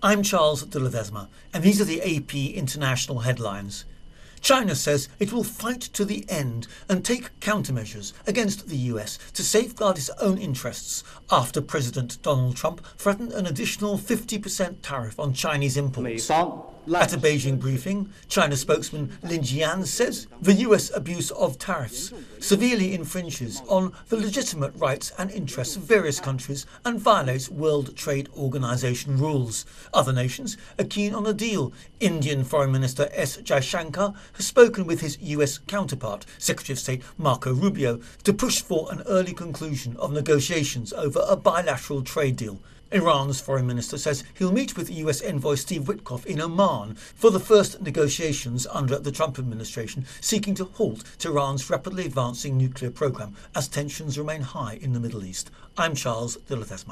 I'm Charles de Ledesma, and these are the AP International headlines. China says it will fight to the end and take countermeasures against the US to safeguard its own interests after President Donald Trump threatened an additional 50% tariff on Chinese imports. At a Beijing briefing, China spokesman Lin Jian says the US abuse of tariffs severely infringes on the legitimate rights and interests of various countries and violates World Trade Organization rules. Other nations are keen on a deal. Indian Foreign Minister S. Jaishankar has spoken with his US counterpart, Secretary of State Marco Rubio, to push for an early conclusion of negotiations over a bilateral trade deal. Iran's foreign minister says he'll meet with US envoy Steve Witkoff in Oman for the first negotiations under the Trump administration, seeking to halt Tehran's rapidly advancing nuclear program as tensions remain high in the Middle East. I'm Charles de Ledesma.